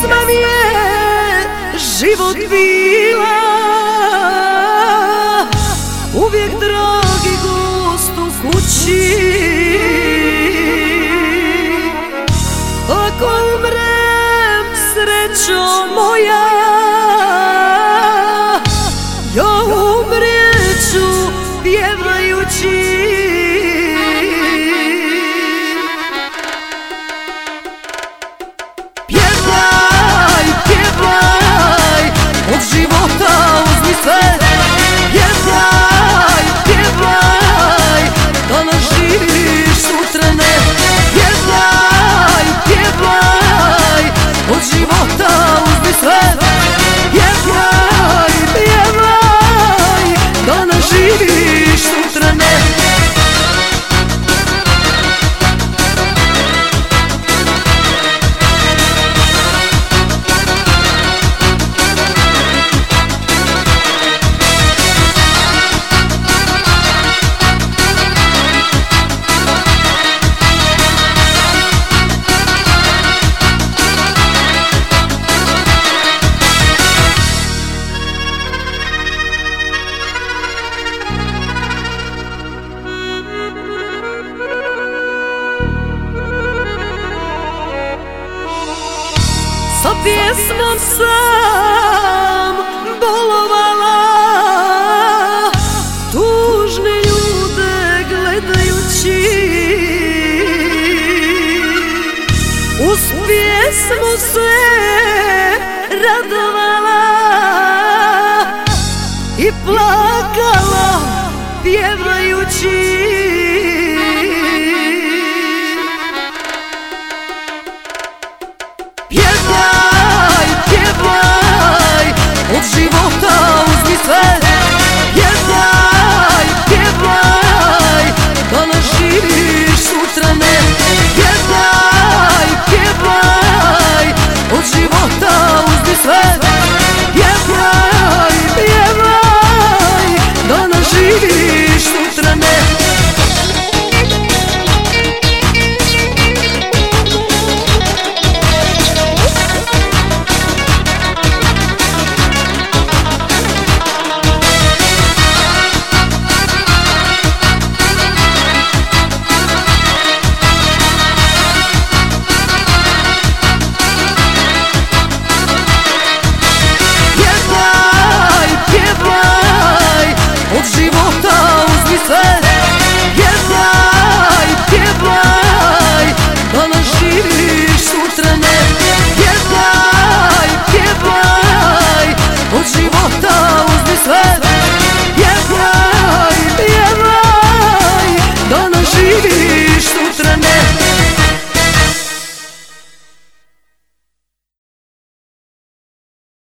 Pjesma mi je život bila, uvijek dragi gost u kući. Ako umrem, srećo moja, ja umrijeću pjevajući. Pjevaj, pjevaj, od života uzmi sve. Pjevaj, pjevaj, danas živiš, sutra ne. Pjevaj, pjevaj, od života uzmi sve. Pjevaj, pjevaj, danas živiš, sutra ne. Sa pjesmom sam bolovala, tužne ljude gledajući. Uz pjesmu se radovala i plakala pjevajući.